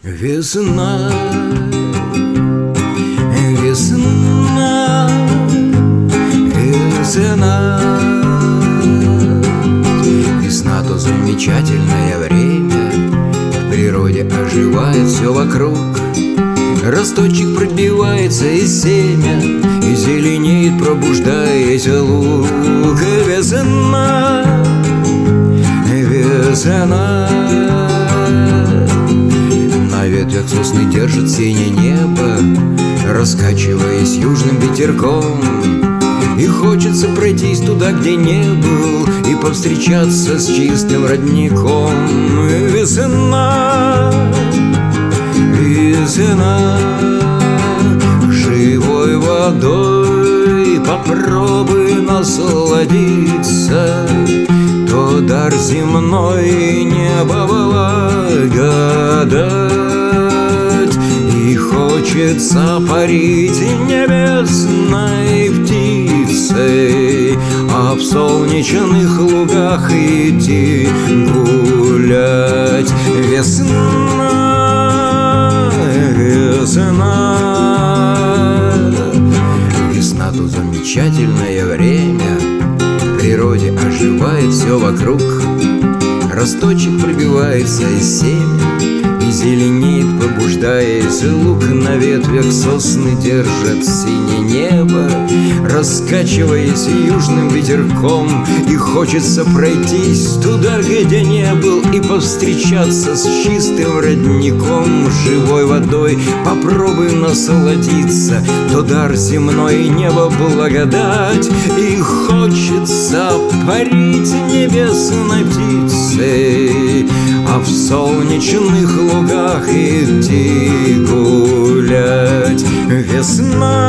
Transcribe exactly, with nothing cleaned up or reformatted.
Весна, весна, весна. Весна — то замечательное время, в природе оживает все вокруг. Росточек пробивается из семя, и зеленеет, пробуждаясь лук. Весна, весна. На ветвях сосны держит синее небо, раскачиваясь южным ветерком. И хочется пройтись туда, где не был, и повстречаться с чистым родником. Весна, весна. Живой водой попробуй насладиться, то дар земной небо благодать. И хочется парить небесной птицей, а в солнечных лугах идти гулять. Весна, весна. Весна — то замечательное время, в природе оживает все вокруг. Росточек пробивается из семя, и зеленеет, пробуждаясь лук. На ветвях сосны держат синее небо, раскачиваясь южным ветерком. И хочется пройтись туда, где не был, и повстречаться с чистым родником. Живой водой попробуй насладиться, то дар земной небо благодать. И хочется парить небесной птицей, а в солнечных лугах идти гулять. Весна,